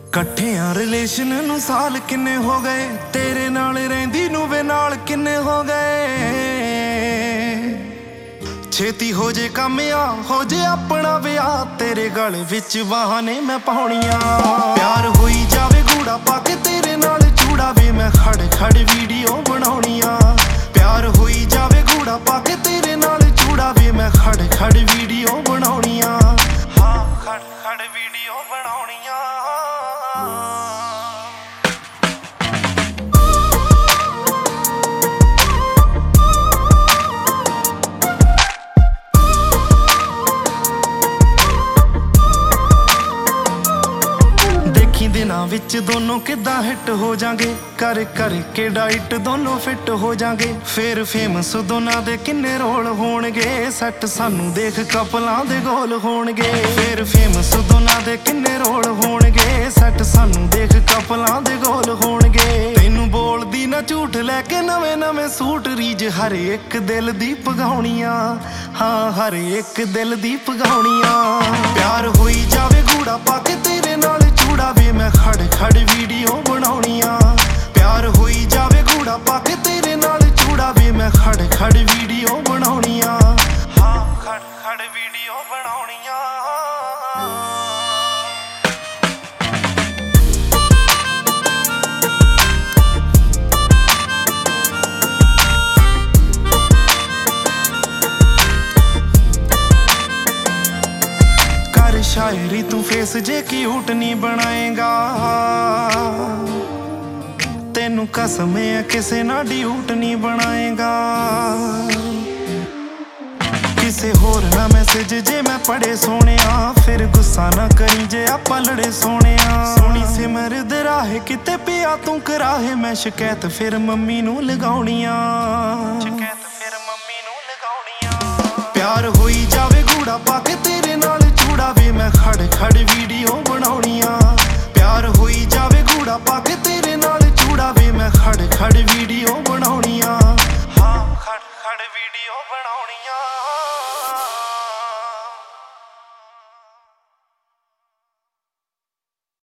ਇਕੱਠਿਆਂ ਰਿਲੇਸ਼ਨ ਨੂੰ ਸਾਲ ਕਿੰਨੇ ਹੋ ਗਏ, ਤੇਰੇ ਨਾਲ ਰਹਿੰਦੀ ਨੂੰ ਵੇ ਨਾਲ ਕਿੰਨੇ ਹੋ ਗਏ। ਛੇਤੀ ਹੋ ਜੇ ਕੰਮ ਆ, ਹੋ ਜੇ ਆਪਣਾ ਵਿਆਹ, ਤੇਰੇ ਗਲ ਵਿੱਚ ਬਾਹਾਂ ਨੇ ਮੈਂ ਪਾਉਣੀਆਂ। ਪਿਆਰ ਹੋਈ ਜਾਵੇ ਗੂੜਾ ਪਾ ਕੇ ਤੇਰੇ ਨਾਲ ਚੂੜਾ ਵੇ, ਮੈਂ ਖੜ ਖੜ ਵੀਡੀਓ ਬਣਾਉਣੀਆਂ। ਪਿਆਰ ਹੋਈ ਜਾਵੇ ਗੂੜਾ ਪਾ ਕੇ ਤੇਰੇ ਨਾਲ ਚੂੜਾ ਵੇ, ਮੈਂ ਖੜ ਖੜ ਵੀਡੀਓ ਬਣਾਉਣੀਆਂ। ਹਾਂ ਖੜ ਖੜ ਵੀਡੀਓ ਬਣਾਉਣੀਆਂ। ਦਿਨਾਂ ਵਿੱਚ ਦੋਨੋਂ ਕਿੱਦਾਂ ਹਿੱਟ ਹੋ ਜਾਗੇ, ਕਰ ਕਰਕੇ ਡਾਈਟ ਦੋਨੋਂ ਫਿੱਟ ਹੋ ਜਾਗੇ। ਫੇਰ ਫੇਮਸ ਦੋਨਾਂ ਦੇ ਕਿੰਨੇ ਰੋਲ ਹੋਣਗੇ, ਸੈੱਟ ਸਾਨੂੰ ਦੇਖ ਕਪਲਾਂ ਦੇ ਗੋਲ ਹੋਣਗੇ। ਫੇਰ ਫੇਮਸ ਦੋਨਾਂ ਦੇ ਕਿੰਨੇ ਰੋਲ ਹੋਣਗੇ, ਸੈੱਟ ਸਾਨੂੰ ਦੇਖ ਕਪਲਾਂ ਦੇ ਗੋਲ ਹੋਣਗੇ। ਤੈਨੂੰ ਬੋਲਦੀ ਨਾ ਝੂਠ ਲੈ ਕੇ ਨਵੇਂ ਨਵੇਂ ਸੂਟ, ਰੀਝ ਹਰ ਇੱਕ ਦਿਲ ਦੀ ਪਗਾਉਣੀਆਂ। ਹਾਂ ਹਰ ਇੱਕ ਦਿਲ ਦੀ ਪਗਾਉਣੀਆਂ। ਪਿਆਰ ਹੋਈ ਜਾਵੇ ਗੂੜਾ ਪਾ ਕੇ ਤੇਰੇ ਨਾਲ ਚੂੜਾ ਵੇ, ਮੈਂ ਖੜ ਖੜ ਵੀਡੀਓ ਬਣਾਉਣੀਆਂ। ਪਿਆਰ ਹੋਈ ਜਾਵੇ ਗੂੜਾ ਪਾ ਕੇ ਤੇਰੇ ਨਾਲ ਚੂੜਾ ਵੇ, ਮੈਂ ਖੜ ਖੜ ਵੀਡੀਓ ਬਣਾਉਣੀਆਂ। ਹਾਂ ਖੜ ਖੜ ਵੀਡੀਓ ਬਣਾਉਣੀਆਂ। शायरी तू फेस जे क्यूट नहीं बनाएगा, तेनू कसम है किसे ना ड्यूट नहीं बनाएगा। किसे होर ना मैसेज जे मैं पढ़े सोने, फिर गुस्सा ना करी जे आपां लड़े सोने। सोनी सिमर दराहे किते पिया तू कराहे, मैं शिकायत फिर मम्मी नू लगाउणियां। शिकायत फिर मम्मी नू लगाउणियां। प्यार होई जावे गूड़ा पा के तेरे नाल चूड़ा वे, मैं खड़ खड़ वीडियो बनाउणियां। प्यार होई जावे गूड़ा पा के